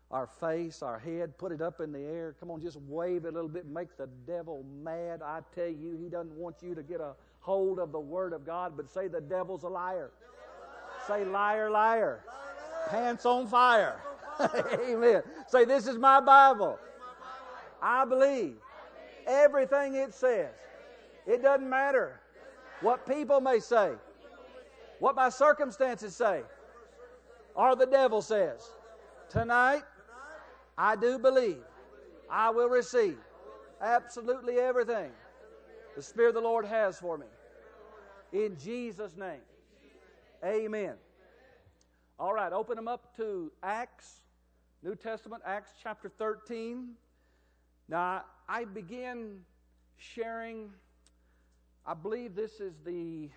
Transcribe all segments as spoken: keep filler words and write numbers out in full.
our face, our head, put it up in the air. Come on, just wave it a little bit, make the devil mad. I tell you, he doesn't want you to get a hold of the Word of God, but say the devil's a liar. Say liar, liar. Pants on fire. Amen. Say, this is my Bible. I believe everything it says. It doesn't matter what people may say, what my circumstances say, or the devil says. Tonight, I do believe I will receive absolutely everything the Spirit of the Lord has for me. In Jesus' name. Amen. All right, open them up to Acts, New Testament, Acts chapter thirteen. Now, I begin sharing, I believe this is the,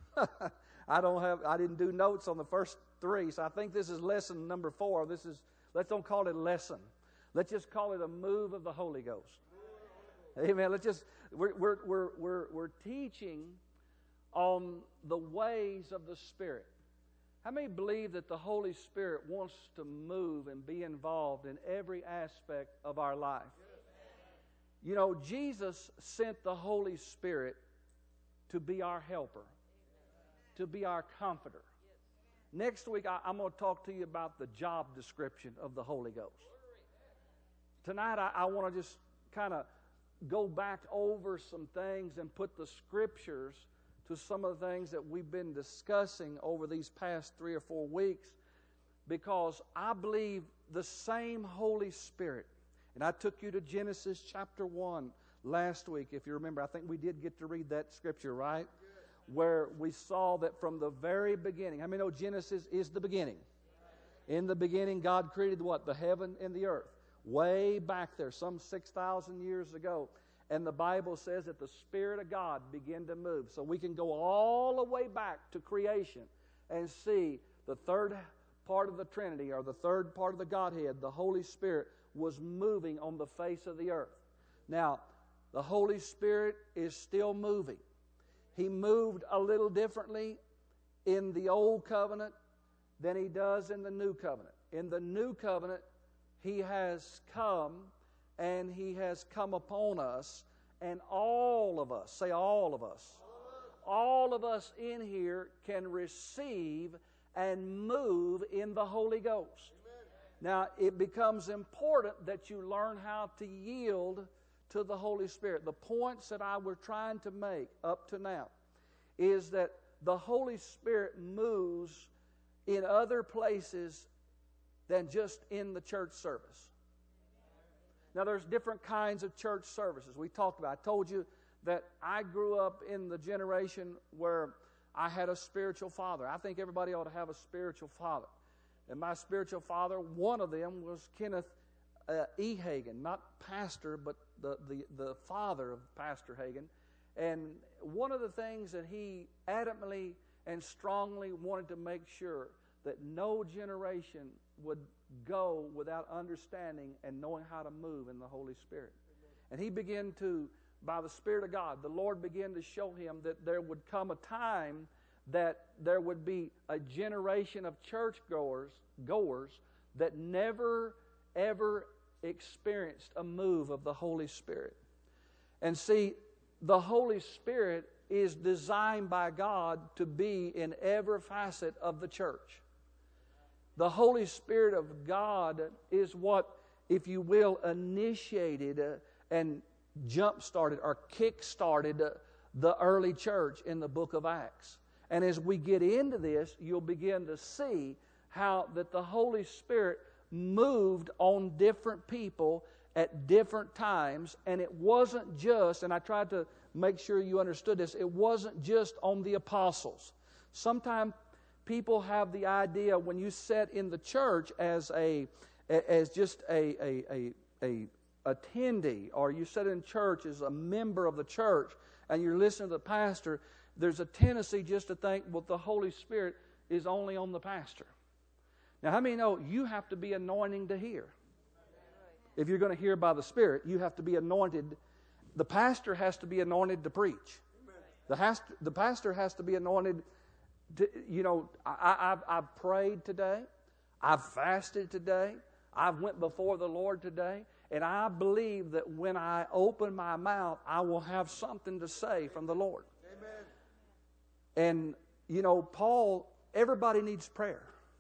I don't have, I didn't do notes on the first three, so I think this is lesson number four. This is, let's don't call it a lesson. Let's just call it a move of the Holy Ghost. Amen. Let's just, we're, we're, we're, we're, we're teaching on the ways of the Spirit. How many believe that the Holy Spirit wants to move and be involved in every aspect of our life? You know, Jesus sent the Holy Spirit to be our helper, to be our comforter. Next week, I, I'm going to talk to you about the job description of the Holy Ghost. Tonight, I, I want to just kind of go back over some things and put the Scriptures to some of the things that we've been discussing over these past three or four weeks, because I believe the same Holy Spirit, and I took you to Genesis chapter one last week, if you remember. I think we did get to read that Scripture, right? Where we saw that from the very beginning. How many know Genesis is the beginning? In the beginning, God created what? The heaven and the earth. Way back there, some six thousand years ago. And the Bible says that the Spirit of God began to move. So we can go all the way back to creation and see the third part of the Trinity, or the third part of the Godhead, the Holy Spirit, was moving on the face of the earth. Now, the Holy Spirit is still moving. He moved a little differently in the Old Covenant than He does in the New Covenant. In the New Covenant, He has come and He has come upon us, and all of us, say all of us, all of us in here can receive and move in the Holy Ghost. Now, it becomes important that you learn how to yield to the Holy Spirit. The points that I was trying to make up to now is that the Holy Spirit moves in other places than just in the church service. Now, there's different kinds of church services we talked about. I told you that I grew up in the generation where I had a spiritual father. I think everybody ought to have a spiritual father. And my spiritual father, one of them was Kenneth uh, E. Hagin, not pastor, but the, the, the father of Pastor Hagin. And one of the things that he adamantly and strongly wanted to make sure that no generation would go without understanding and knowing how to move in the Holy Spirit. And he began to, by the Spirit of God, the Lord began to show him that there would come a time that there would be a generation of churchgoers goers that never, ever experienced a move of the Holy Spirit. And see, the Holy Spirit is designed by God to be in every facet of the church. The Holy Spirit of God is what, if you will, initiated and jump-started or kick-started the early church in the book of Acts. And as we get into this, you'll begin to see how that the Holy Spirit moved on different people at different times. And it wasn't just, and I tried to make sure you understood this, it wasn't just on the apostles. Sometimes people have the idea when you sit in the church as a as just a a a, a attendee, or you sit in church as a member of the church and you're listening to the pastor, there's a tendency just to think, well, the Holy Spirit is only on the pastor. Now, how many know you have to be anointing to hear? If you're going to hear by the Spirit, you have to be anointed. The pastor has to be anointed to preach. The, has to, the pastor has to be anointed to, you know, I, I've, I've prayed today. I've fasted today. I've went before the Lord today, and I believe that when I open my mouth, I will have something to say from the Lord. Amen. And, you know, Paul, everybody needs prayer.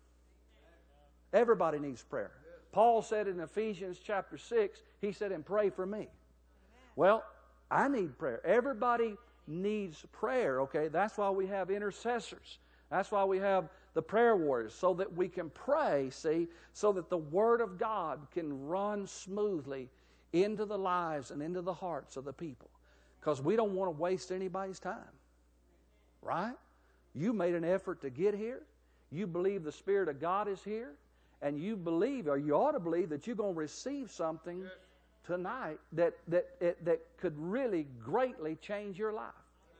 Everybody needs prayer. Paul said in Ephesians chapter six, he said, and pray for me. Well, I need prayer. Everybody needs prayer, okay? That's why we have intercessors. That's why we have the prayer warriors, so that we can pray, see, so that the Word of God can run smoothly into the lives and into the hearts of the people. Because we don't want to waste anybody's time. Right? You made an effort to get here. You believe the Spirit of God is here. And you believe, or you ought to believe, that you're going to receive something tonight that, that, that, that could really greatly change your life.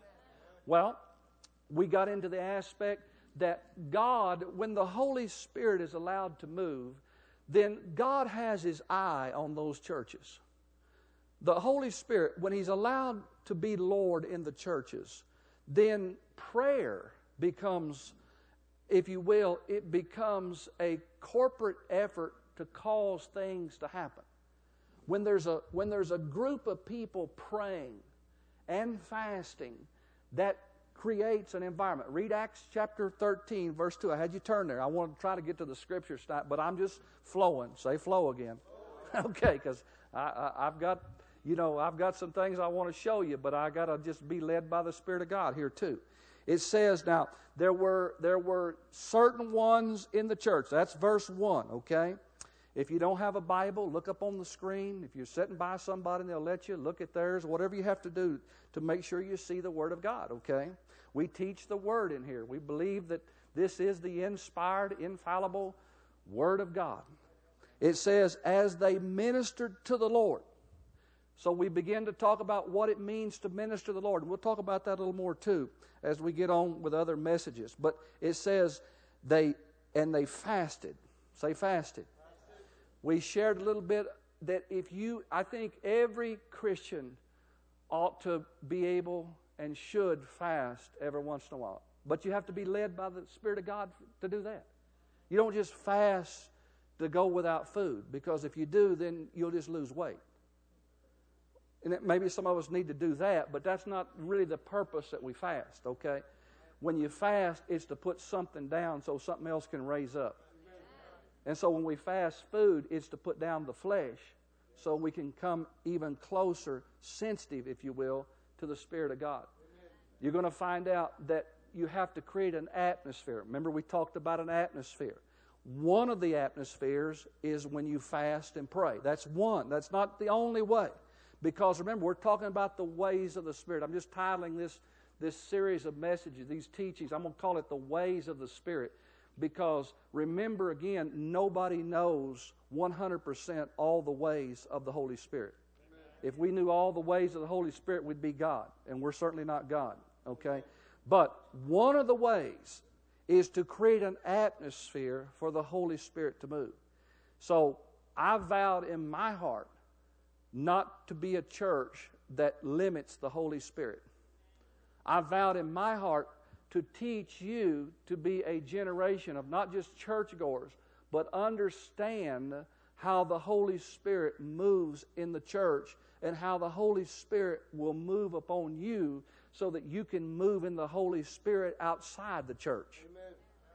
Well, we got into the aspect that God, when the Holy Spirit is allowed to move, then God has His eye on those churches. The Holy Spirit, when He's allowed to be Lord in the churches, then prayer becomes, if you will, it becomes a corporate effort to cause things to happen. When there's a, when there's a group of people praying and fasting, that creates an environment. Read Acts chapter thirteen, verse two. I had you turn there. I want to try to get to the scriptures tonight, but I'm just flowing. Say flow again. Okay, because I, I, I've got, you know, I've got some things I want to show you, but I got to just be led by the Spirit of God here too. It says, now, there were, there were certain ones in the church. That's verse one, okay? If you don't have a Bible, look up on the screen. If you're sitting by somebody and they'll let you, look at theirs. Whatever you have to do to make sure you see the Word of God, okay? We teach the Word in here. We believe that this is the inspired, infallible Word of God. It says, as they ministered to the Lord. So we begin to talk about what it means to minister to the Lord. And we'll talk about that a little more too as we get on with other messages. But it says, they and they fasted. Say fasted. We shared a little bit that if you, I think every Christian ought to be able and should fast every once in a while. But you have to be led by the Spirit of God to do that. You don't just fast to go without food, because if you do, then you'll just lose weight. And it, maybe some of us need to do that, but that's not really the purpose that we fast, okay? When you fast, it's to put something down so something else can raise up. And so when we fast food, it's to put down the flesh so we can come even closer, sensitive, if you will, to the Spirit of God. You're going to find out that you have to create an atmosphere. Remember, we talked about an atmosphere. One of the atmospheres is when you fast and pray. That's one. That's not the only way. Because remember, we're talking about the ways of the Spirit. I'm just titling this, this series of messages, these teachings, I'm going to call it the ways of the Spirit. Because remember again, nobody knows one hundred percent all the ways of the Holy Spirit. Amen. If we knew all the ways of the Holy Spirit, we'd be God. And we're certainly not God. Okay? But one of the ways is to create an atmosphere for the Holy Spirit to move. So I vowed in my heart not to be a church that limits the Holy Spirit. I vowed in my heart to teach you to be a generation of not just churchgoers, but understand how the Holy Spirit moves in the church and how the Holy Spirit will move upon you so that you can move in the Holy Spirit outside the church. Amen.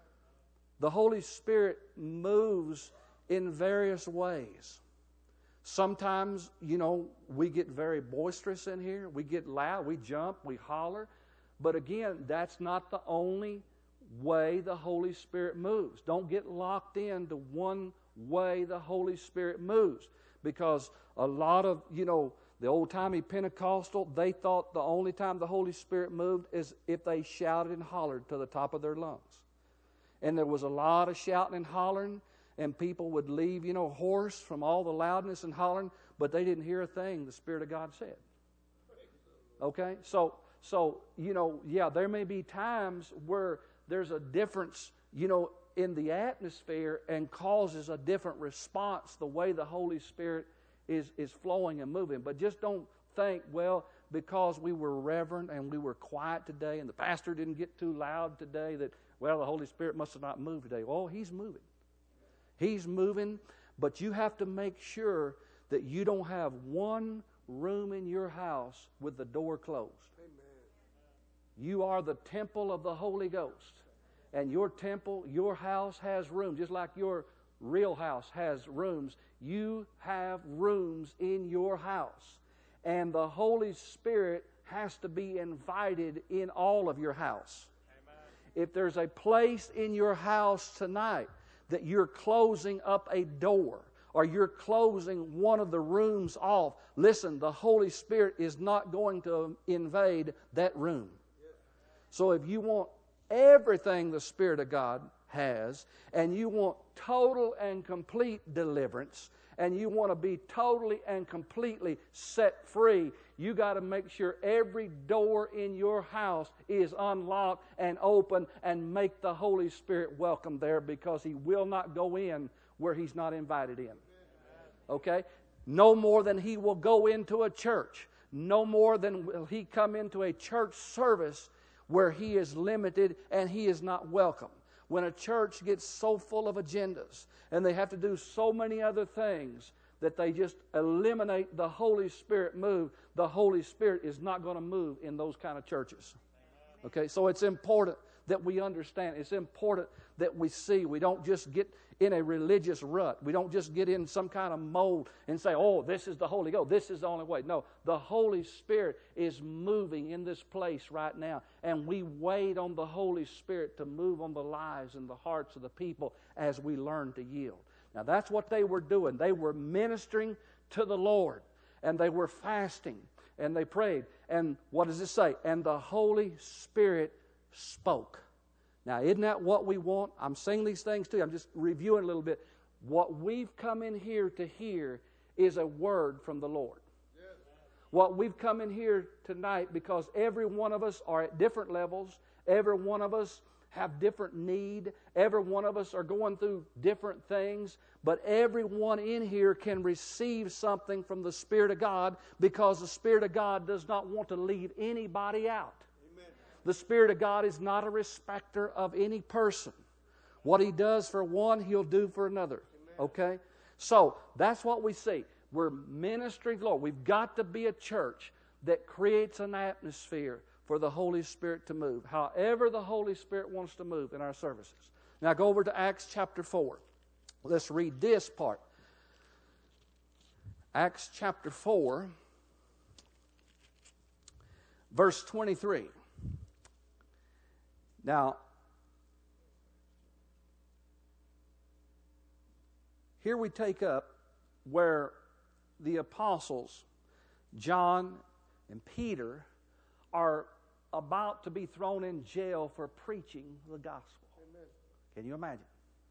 The Holy Spirit moves in various ways. Sometimes, you know, we get very boisterous in here. We get loud. We jump. We holler. But again, that's not the only way the Holy Spirit moves. Don't get locked into one way the Holy Spirit moves. Because a lot of, you know, the old-timey Pentecostal, they thought the only time the Holy Spirit moved is if they shouted and hollered to the top of their lungs. And there was a lot of shouting and hollering, and people would leave, you know, hoarse from all the loudness and hollering, but they didn't hear a thing the Spirit of God said. Okay? So, so you know, yeah, there may be times where there's a difference, you know, in the atmosphere and causes a different response the way the Holy Spirit is, is flowing and moving. But just don't think, well, because we were reverent and we were quiet today and the pastor didn't get too loud today that, well, the Holy Spirit must have not moved today. Well, He's moving. He's moving, But you have to make sure that you don't have one room in your house with the door closed. Amen. You are the temple of the Holy Ghost. And your temple, your house has rooms, just like your real house has rooms. You have rooms in your house. And the Holy Spirit has to be invited in all of your house. Amen. If there's a place in your house tonight that you're closing up a door, or you're closing one of the rooms off, listen, the Holy Spirit is not going to invade that room. So if you want everything the Spirit of God has, and you want total and complete deliverance, and you want to be totally and completely set free, you got to make sure every door in your house is unlocked and open, and make the Holy Spirit welcome there, because He will not go in where He's not invited in. Okay? No more than He will go into a church. No more than will He come into a church service where He is limited and He is not welcome. When a church gets so full of agendas and they have to do so many other things that they just eliminate the Holy Spirit move, the Holy Spirit is not going to move in those kind of churches. Okay? So it's important that we understand. It's important that we see. We don't just get in a religious rut. We don't just get in some kind of mold and say, oh, this is the Holy Ghost. This is the only way. No, the Holy Spirit is moving in this place right now. And we wait on the Holy Spirit to move on the lives and the hearts of the people as we learn to yield. Now, that's what they were doing. They were ministering to the Lord. And they were fasting. And they prayed. And what does it say? And the Holy Spirit spoke. Now, isn't that what we want? I'm saying these things too. I'm just reviewing a little bit. What we've come in here to hear is a word from the Lord. Yes. What we've come in here tonight, because every one of us are at different levels. Every one of us have different need. Every one of us are going through different things. But everyone in here can receive something from the Spirit of God, because the Spirit of God does not want to leave anybody out. The Spirit of God is not a respecter of any person. What He does for one, He'll do for another. Okay? So, that's what we see. We're ministering to the Lord. We've got to be a church that creates an atmosphere for the Holy Spirit to move. However the Holy Spirit wants to move in our services. Now go over to Acts chapter four. Let's read this part. Acts chapter four, verse twenty-three. Now, here we take up where the apostles, John and Peter, are about to be thrown in jail for preaching the gospel. Amen. Can you imagine?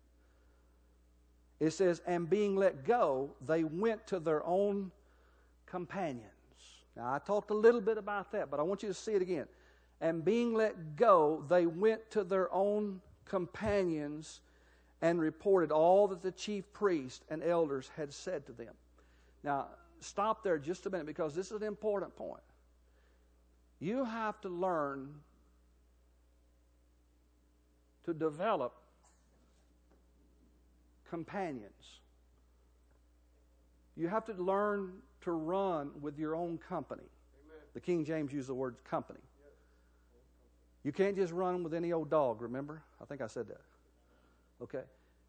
It says, and being let go, they went to their own companions. Now, I talked a little bit about that, but I want you to see it again. And being let go, they went to their own companions and reported all that the chief priests and elders had said to them. Now, stop there just a minute, because this is an important point. You have to learn to develop companions. You have to learn to run with your own company. Amen. The King James used the word company. You can't just run with any old dog, remember? I think I said that. Okay.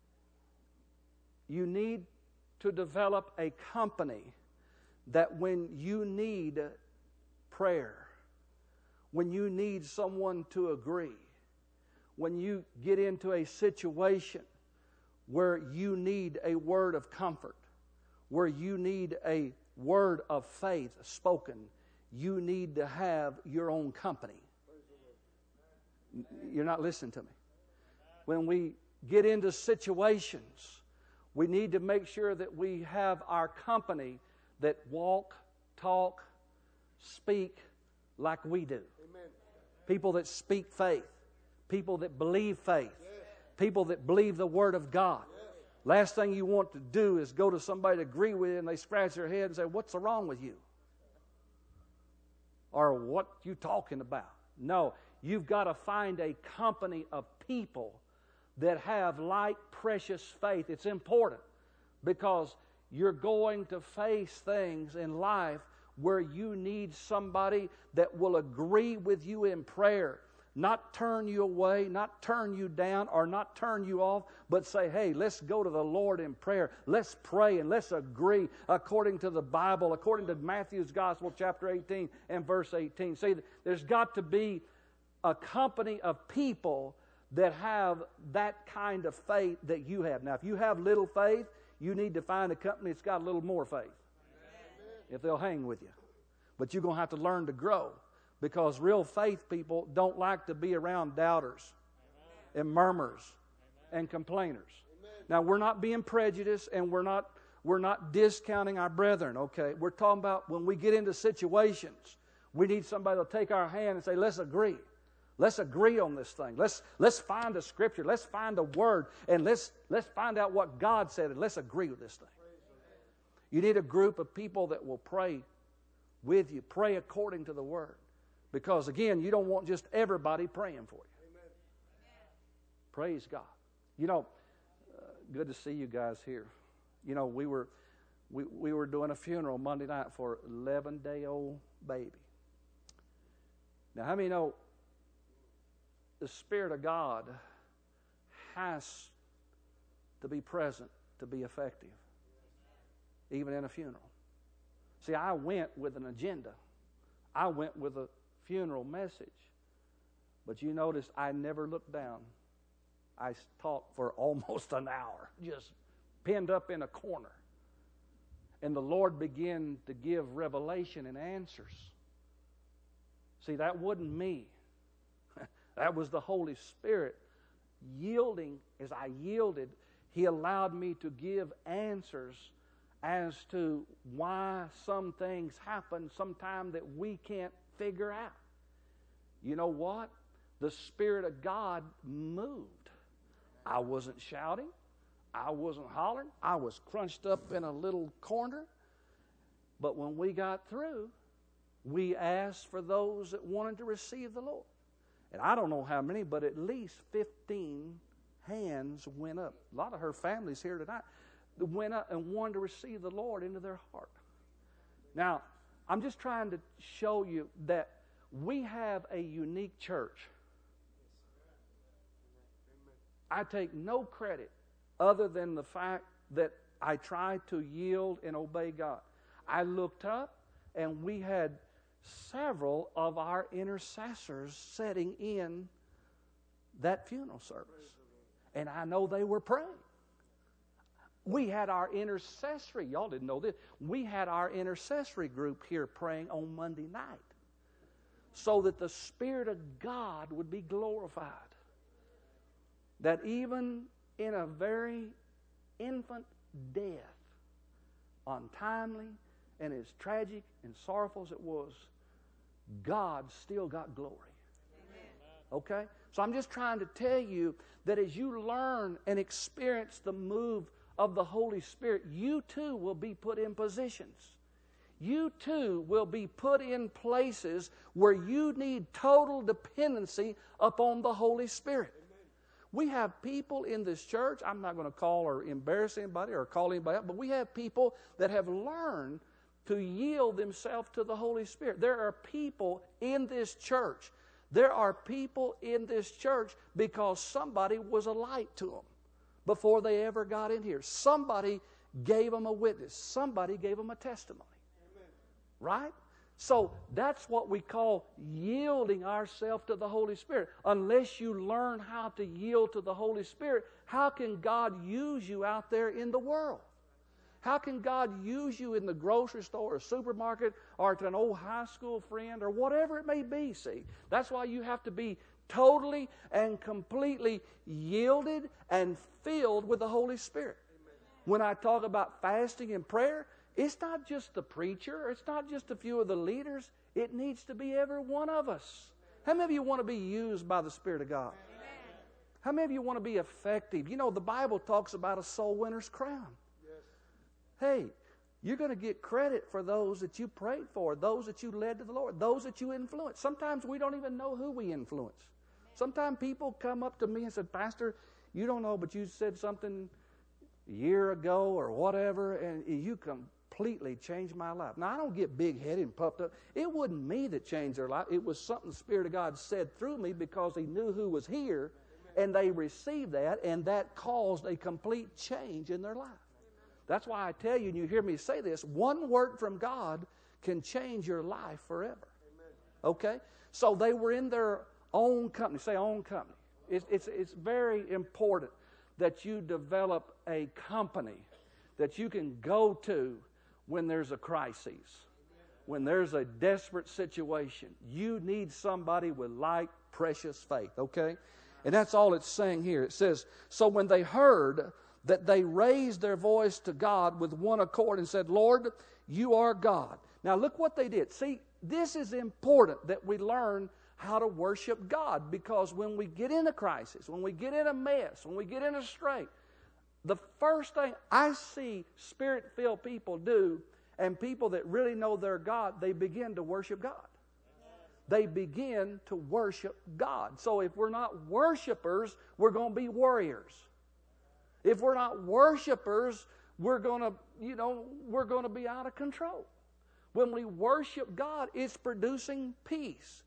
You need to develop a company that when you need prayer, when you need someone to agree, when you get into a situation where you need a word of comfort, where you need a word of faith spoken, you need to have your own company. You're not listening to me. When we get into situations, we need to make sure that we have our company that walk, talk, speak like we do. Amen. People that speak faith. People that believe faith. Yes. People that believe the Word of God. Yes. Last thing you want to do is go to somebody to agree with you and they scratch their head and say, what's wrong with you? Or what you talking about? No. You've got to find a company of people that have like precious faith. It's important because you're going to face things in life where you need somebody that will agree with you in prayer. Not turn you away, not turn you down, or not turn you off, but say, hey, let's go to the Lord in prayer. Let's pray and let's agree according to the Bible, according to Matthew's Gospel, chapter eighteen and verse eighteen. See, there's got to be a company of people that have that kind of faith that you have. Now, if you have little faith, you need to find a company that's got a little more faith. Amen. If they'll hang with you. But you're going to have to learn to grow. Because real faith people don't like to be around doubters. Amen. And murmurers. Amen. And complainers. Amen. Now, we're not being prejudiced, and we're not, we're not discounting our brethren, okay? We're talking about when we get into situations, we need somebody to take our hand and say, let's agree. Let's agree on this thing. Let's, let's find a scripture. Let's find a word. And let's, let's find out what God said, and let's agree with this thing. You need a group of people that will pray with you. Pray according to the word. Because, again, you don't want just everybody praying for you. Amen. Praise God. You know, uh, good to see you guys here. You know, we were we, we were doing a funeral Monday night for an eleven-day-old baby. Now, how many know the Spirit of God has to be present to be effective, even in a funeral? See, I went with an agenda. I went with a funeral message. But you notice I never looked down. I talked for almost an hour, just pinned up in a corner. And the Lord began to give revelation and answers. See, that wasn't me. That was the Holy Spirit yielding. As I yielded, He allowed me to give answers as to why some things happen sometime that we can't figure out. You know what? The Spirit of God moved. I wasn't shouting. I wasn't hollering. I was crunched up in a little corner. But when we got through, we asked for those that wanted to receive the Lord. And I don't know how many, but at least fifteen hands went up. A lot of her family's here tonight. Went up and wanted to receive the Lord into their heart. Now, I'm just trying to show you that we have a unique church. I take no credit other than the fact that I tried to yield and obey God. I looked up and we had several of our intercessors sitting in that funeral service. And I know they were praying. We had our intercessory, y'all didn't know this, we had our intercessory group here praying on Monday night so that the Spirit of God would be glorified. That even in a very infant death, untimely and as tragic and sorrowful as it was, God still got glory. Amen. Okay? So I'm just trying to tell you that as you learn and experience the move of the Holy Spirit, you too will be put in positions. You too will be put in places where you need total dependency upon the Holy Spirit. Amen. We have people in this church, I'm not going to call or embarrass anybody or call anybody out, but we have people that have learned to yield themselves to the Holy Spirit. There are people in this church. There are people in this church because somebody was a light to them before they ever got in here. Somebody gave them a witness. Somebody gave them a testimony. Amen. Right? So that's what we call yielding ourselves to the Holy Spirit. Unless you learn how to yield to the Holy Spirit, how can God use you out there in the world? How can God use you in the grocery store or supermarket or to an old high school friend or whatever it may be, see? That's why you have to be totally and completely yielded and filled with the Holy Spirit. Amen. When I talk about fasting and prayer, it's not just the preacher, it's not just a few of the leaders, it needs to be every one of us. How many of you want to be used by the Spirit of God? Amen. How many of you want to be effective? You know, the Bible talks about a soul winner's crown. Hey, you're going to get credit for those that you prayed for, those that you led to the Lord, those that you influenced. Sometimes we don't even know who we influence. Sometimes people come up to me and said, Pastor, you don't know, but you said something, a year ago or whatever, and you completely changed my life. Now, I don't get big-headed and puffed up. It wasn't me that changed their life. It was something the Spirit of God said through me because He knew who was here, and they received that, and that caused a complete change in their life. That's why I tell you, and you hear me say this, one word from God can change your life forever. Okay? So they were in their own company. Say own company. It's, it's, it's very important that you develop a company that you can go to when there's a crisis, when there's a desperate situation. You need somebody with like precious faith, okay? And that's all it's saying here. It says, so when they heard that, they raised their voice to God with one accord and said, Lord, you are God. Now look what they did. See, this is important that we learn how to worship God, because when we get in a crisis, when we get in a mess, when we get in a strait, the first thing I see Spirit-filled people do, and people that really know their God, they begin to worship God. They begin to worship God. So if we're not worshipers, we're going to be warriors. If we're not worshipers, we're going to, you know, we're going to be out of control. When we worship God, it's producing peace.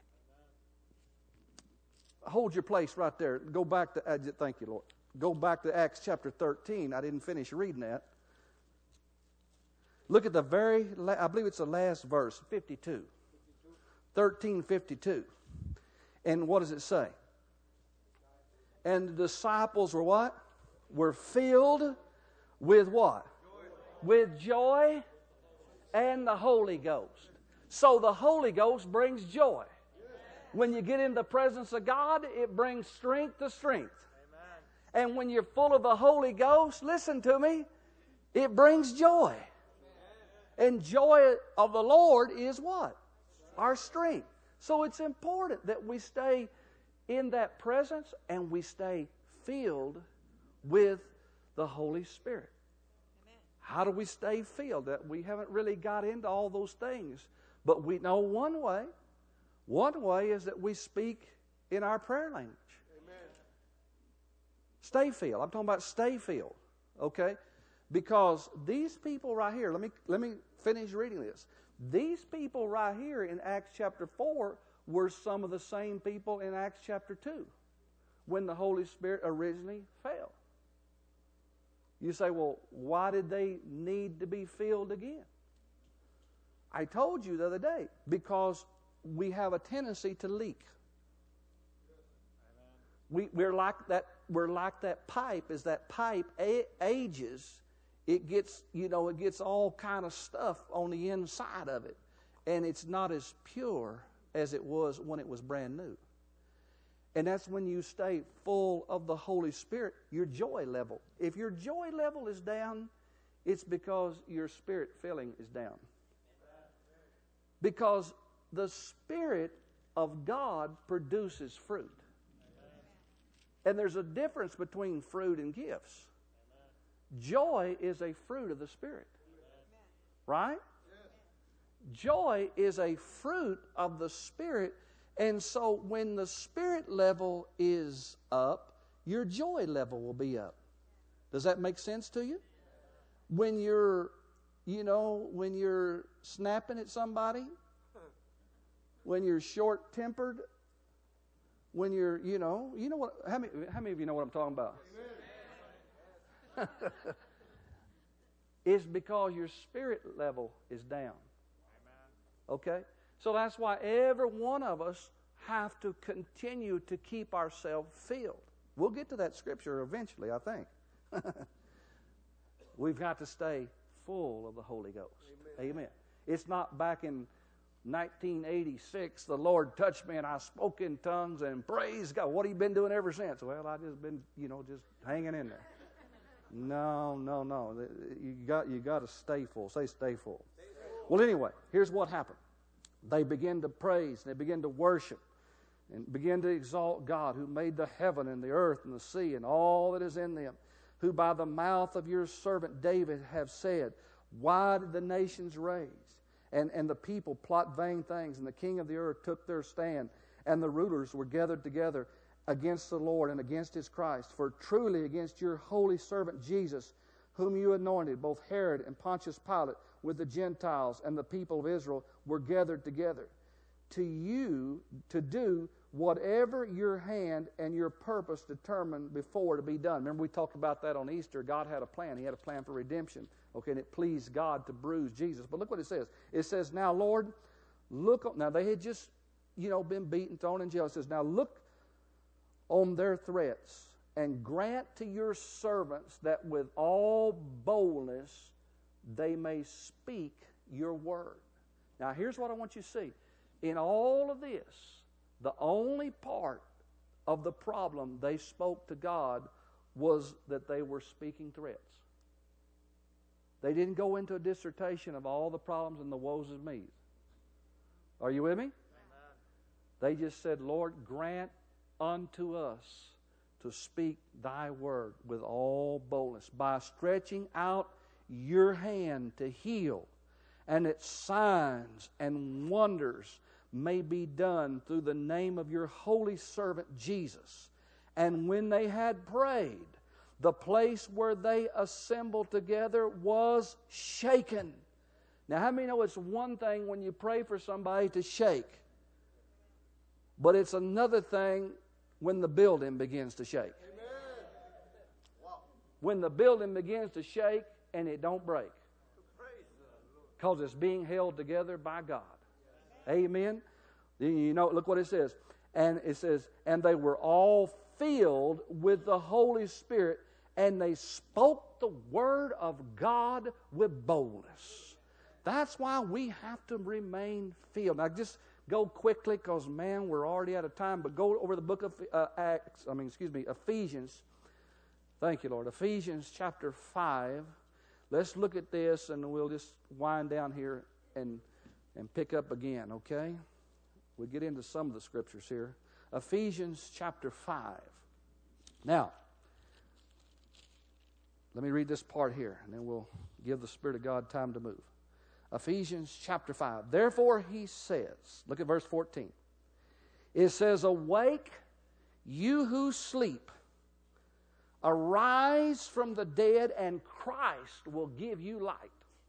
Hold your place right there. Go back to, uh, thank you, Lord. Go back to Acts chapter thirteen. I didn't finish reading that. Look at the very, I believe it's the last verse, fifty-two. thirteen fifty-two. And what does it say? And the disciples were what? Were filled with what? Joy. With joy and the Holy Ghost. So the Holy Ghost brings joy. When you get in the presence of God, it brings strength to strength. Amen. And when you're full of the Holy Ghost, listen to me, it brings joy. Amen. And joy of the Lord is what? Our strength. So it's important that we stay in that presence and we stay filled with the Holy Spirit. Amen. How do we stay filled? That we haven't really got into all those things, but we know one way. One way is that we speak in our prayer language. Amen. Stay filled. I'm talking about stay filled. Okay? Because these people right here, let me let me finish reading this. These people right here in Acts chapter four were some of the same people in Acts chapter two when the Holy Spirit originally fell. You say, well, why did they need to be filled again? I told you the other day, because we have a tendency to leak. We, we're like that. We're like that pipe. As that pipe a- ages, it gets, you know, it gets all kind of stuff on the inside of it, and it's not as pure as it was when it was brand new. And that's when you stay full of the Holy Spirit. Your joy level. If your joy level is down, it's because your spirit filling is down. Because the Spirit of God produces fruit. And there's a difference between fruit and gifts. Joy is a fruit of the Spirit. Right? Joy is a fruit of the Spirit. And so when the Spirit level is up, your joy level will be up. Does that make sense to you? When you're, you know, when you're snapping at somebody, when you're short-tempered, when you're, you know, you know what, how many, how many of you know what I'm talking about? It's because your spirit level is down. Okay? So that's why every one of us have to continue to keep ourselves filled. We'll get to that scripture eventually, I think. We've got to stay full of the Holy Ghost. Amen. Amen. It's not back in nineteen eighty-six, the Lord touched me and I spoke in tongues and praise God. What have you been doing ever since? Well, I've just been, you know, just hanging in there. No, no, no. You got, you got to stay full. Say stay full. Stay full. Well, anyway, here's what happened. They begin to praise, they begin to worship, and begin to exalt God, who made the heaven and the earth and the sea and all that is in them, who by the mouth of your servant David have said, why did the nations rage? And, and the people plot vain things, and the king of the earth took their stand, and the rulers were gathered together. against the Lord and against His Christ. For truly against your holy servant Jesus, whom you anointed, both Herod and Pontius Pilate, with the Gentiles and the people of Israel, were gathered together to you to do whatever your hand and your purpose determined before to be done. Remember, we talked about that on Easter. God had a plan. He had a plan for redemption. Okay, and it pleased God to bruise Jesus. But look what it says. It says, now, Lord, look on. Now, they had just, you know, been beaten, thrown in jail. It says, now look on their threats and grant to your servants that with all boldness they may speak your word. Now, here's what I want you to see. In all of this, the only part of the problem they spoke to God was that they were speaking threats. They didn't go into a dissertation of all the problems and the woes of me. Are you with me? Amen. They just said, Lord, grant unto us to speak thy word with all boldness, by stretching out your hand to heal, and that signs and wonders may be done through the name of your holy servant Jesus. And when they had prayed, the place where they assembled together was shaken. Now, how many know it's one thing when you pray for somebody to shake, but it's another thing when the building begins to shake? When the building begins to shake and it don't break, because it's being held together by God. Amen. You know, look what it says. And it says, and they were all filled with the Holy Spirit, and they spoke the word of God with boldness. That's why we have to remain filled. Now, just go quickly, because man, we're already out of time. But go over the book of uh, Acts. I mean, excuse me, Ephesians. Thank you, Lord. Ephesians chapter five. Let's look at this, and we'll just wind down here and and pick up again, okay? We'll get into some of the scriptures here. Ephesians chapter five. Now, let me read this part here, and then we'll give the Spirit of God time to move. Ephesians chapter five. Therefore he says, look at verse fourteen. It says, awake, you who sleep. Arise from the dead, and Christ will give you light.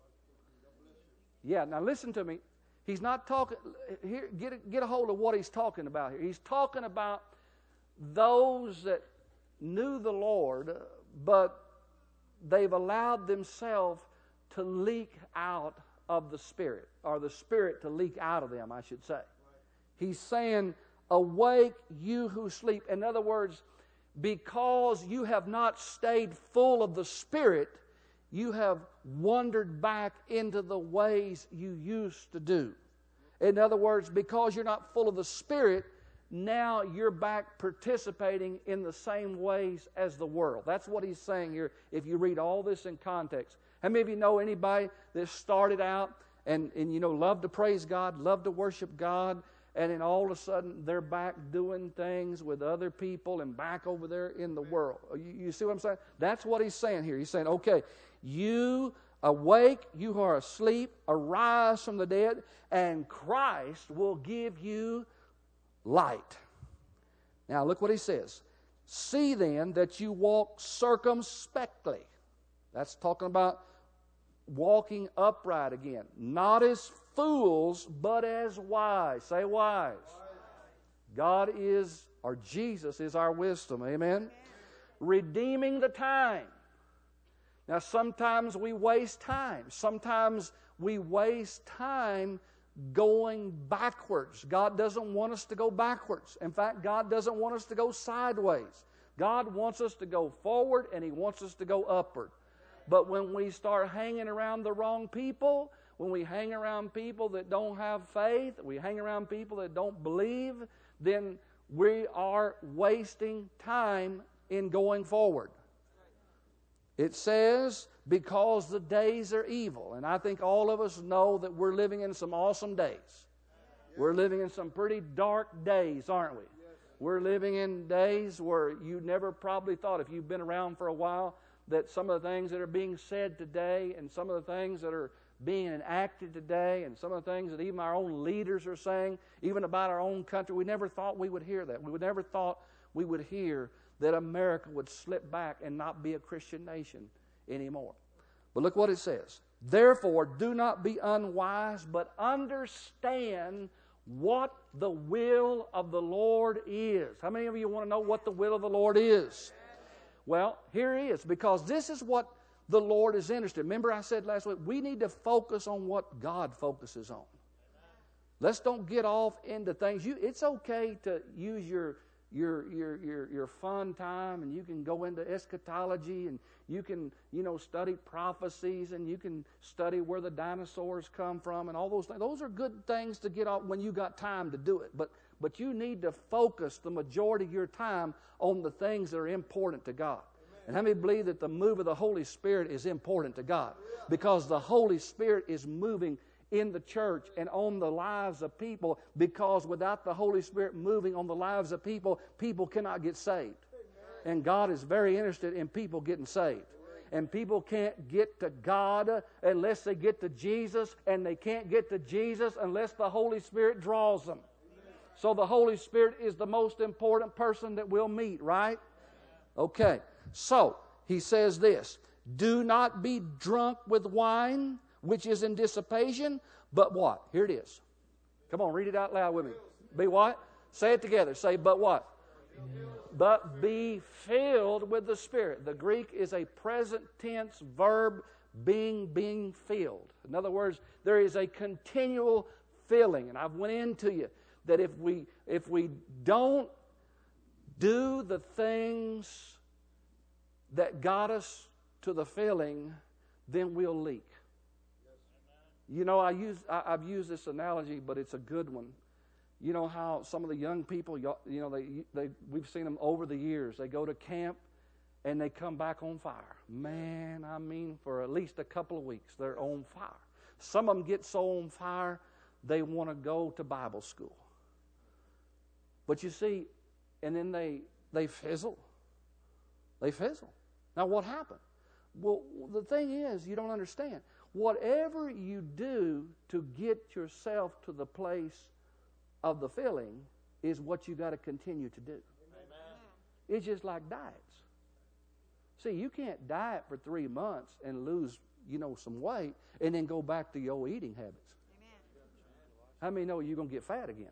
Yeah, now listen to me. He's not talking, here, get a, get a hold of what he's talking about here. He's talking about those that knew the Lord, but they've allowed themselves to leak out of the Spirit, or the Spirit to leak out of them, I should say. He's saying, awake, you who sleep. In other words, because you have not stayed full of the Spirit, you have wandered back into the ways you used to do. In other words, because you're not full of the Spirit, now you're back participating in the same ways as the world. That's what he's saying here if you read all this in context. How many of you know anybody that started out and, and you know, loved to praise God, loved to worship God, and then all of a sudden they're back doing things with other people and back over there in the world? You, you see what I'm saying? That's what he's saying here. He's saying, okay, you awake, you who are asleep, arise from the dead, and Christ will give you light. Now look what he says. See then that you walk circumspectly. That's talking about walking upright again. Not as fools, but as wise. Say wise. God is, or Jesus is our wisdom. Amen? Redeeming the time. Now sometimes we waste time. Sometimes we waste time going backwards. God doesn't want us to go backwards. In fact, God doesn't want us to go sideways. God wants us to go forward, and He wants us to go upward. But when we start hanging around the wrong people, when we hang around people that don't have faith, we hang around people that don't believe, then we are wasting time in going forward. It says, because the days are evil. And I think all of us know that we're living in some awesome days. We're living in some pretty dark days, aren't we? We're living in days where you never probably thought, if you've been around for a while, that some of the things that are being said today and some of the things that are being enacted today and some of the things that even our own leaders are saying, even about our own country, we never thought we would hear that. We would never thought we would hear that America would slip back and not be a Christian nation anymore. But look what it says. Therefore, do not be unwise, but understand what the will of the Lord is. How many of you want to know what the will of the Lord is? Well, here it is, because this is what the Lord is interested in. Remember I said last week, we need to focus on what God focuses on. Let's don't get off into things. You, it's okay to use your Your, your your your fun time, and you can go into eschatology, and you can, you know, study prophecies, and you can study where the dinosaurs come from, and all those things. Those are good things to get off when you got time to do it. But but you need to focus the majority of your time on the things that are important to God. And how many believe that the move of the Holy Spirit is important to God? Because the Holy Spirit is moving in the church and on the lives of people, because without the Holy Spirit moving on the lives of people, people cannot get saved. And God is very interested in people getting saved. And people can't get to God unless they get to Jesus, and they can't get to Jesus unless the Holy Spirit draws them. So the Holy Spirit is the most important person that we'll meet, right? Okay, so he says this, do not be drunk with wine, which is in dissipation, but what? Here it is. Come on, read it out loud with me. Be what? Say it together. Say, but what? But be filled with the Spirit. The Greek is a present tense verb, being, being filled. In other words, there is a continual filling. And I've went into you that if we, if we don't do the things that got us to the filling, then we'll leak. You know, I use, I, I've used this analogy, but it's a good one. You know how some of the young people, you know, they, they, we've seen them over the years. They go to camp and they come back on fire. Man, I mean, for at least a couple of weeks, they're on fire. Some of them get so on fire, they want to go to Bible school. But you see, and then they, they fizzle. They fizzle. Now, what happened? Well, the thing is, you don't understand. Whatever you do to get yourself to the place of the filling is what you got to continue to do. Amen. It's just like diets. See, you can't diet for three months and lose, you know, some weight and then go back to your old eating habits. Amen. How many know you're going to get fat again?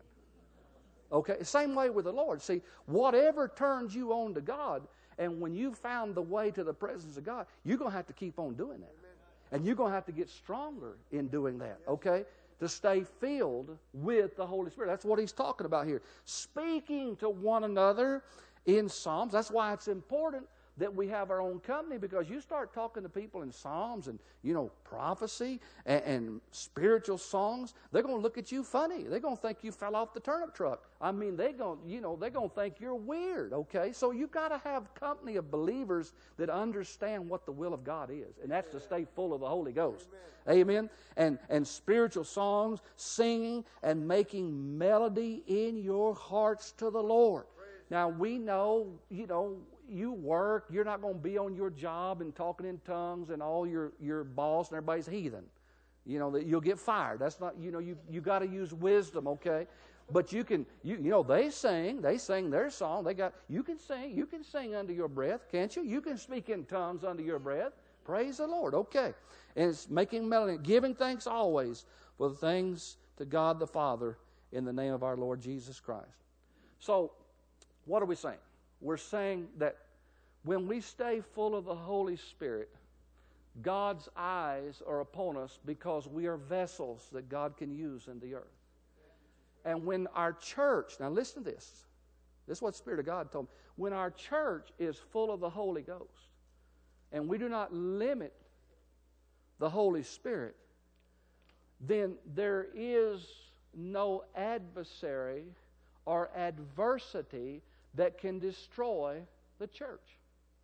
Okay, same way with the Lord. See, whatever turns you on to God, and when you found the way to the presence of God, you're going to have to keep on doing that. And you're going to have to get stronger in doing that, okay? To stay filled with the Holy Spirit. That's what he's talking about here. Speaking to one another in Psalms. That's why it's important that we have our own company, because you start talking to people in Psalms and, you know, prophecy and, and spiritual songs, they're going to look at you funny. They're going to think you fell off the turnip truck. I mean, they're going, you know, they're going to think you're weird, okay? So you've got to have company of believers that understand what the will of God is, and that's to stay full of the Holy Ghost. Amen. Amen. And, and spiritual songs, singing and making melody in your hearts to the Lord. Now, we know, you know, you work, you're not going to be on your job and talking in tongues and all your, your boss and everybody's heathen. You know, that you'll get fired. That's not, you know, you, you got to use wisdom, okay? But you can, you, you know, they sing, they sing their song. They got, you can sing, you can sing under your breath, can't you? You can speak in tongues under your breath. Praise the Lord, okay. And it's making melody, giving thanks always for the things to God the Father in the name of our Lord Jesus Christ. So, what are we saying? We're saying that when we stay full of the Holy Spirit, God's eyes are upon us because we are vessels that God can use in the earth. And when our church, now listen to this. This is what the Spirit of God told me. When our church is full of the Holy Ghost, and we do not limit the Holy Spirit, then there is no adversary or adversity that can destroy the church.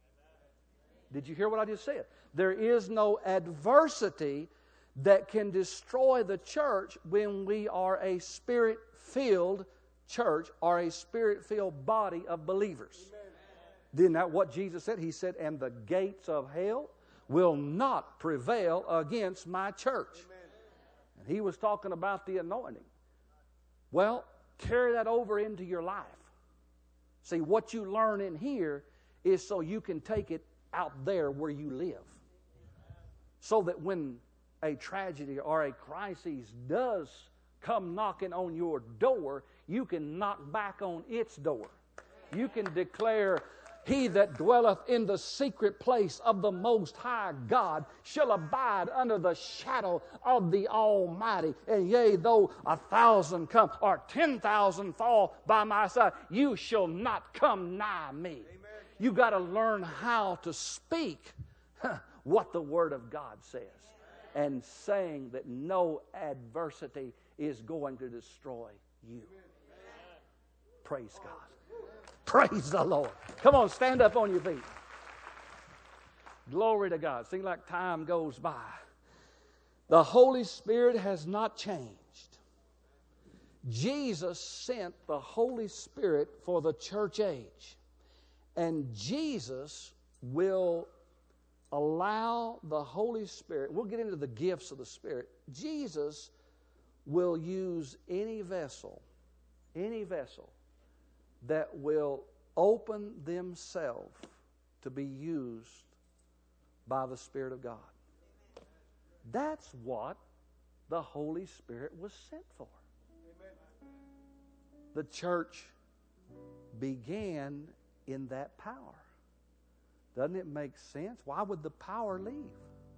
Did you hear what I just said? There is no adversity that can destroy the church when we are a Spirit-filled church or a Spirit-filled body of believers. Amen. Isn't that what Jesus said? He said, and the gates of hell will not prevail against my church. Amen. And he was talking about the anointing. Well, carry that over into your life. See, what you learn in here is so you can take it out there where you live. So that when a tragedy or a crisis does come knocking on your door, you can knock back on its door. You can declare, he that dwelleth in the secret place of the Most High God shall abide under the shadow of the Almighty. And yea, though a thousand come or ten thousand fall by my side, you shall not come nigh me. Amen. You got to learn how to speak what the Word of God says, and saying that no adversity is going to destroy you. Praise God. Praise the Lord. Come on, stand up on your feet. Glory to God. Seems like time goes by. The Holy Spirit has not changed. Jesus sent the Holy Spirit for the church age. And Jesus will allow the Holy Spirit, we'll get into the gifts of the Spirit. Jesus will use any vessel, any vessel that will open themselves to be used by the Spirit of God. That's what the Holy Spirit was sent for. The church began in that power. Doesn't it make sense? Why would the power leave?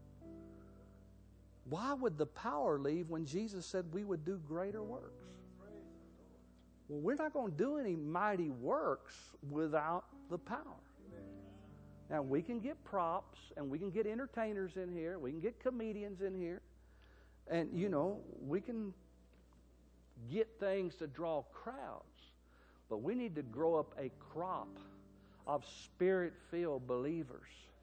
Why would the power leave when Jesus said we would do greater works? Well, we're not going to do any mighty works without the power. Now, we can get props and we can get entertainers in here. We can get comedians in here. And, you know, we can get things to draw crowds. But we need to grow up a crop of Spirit-filled believers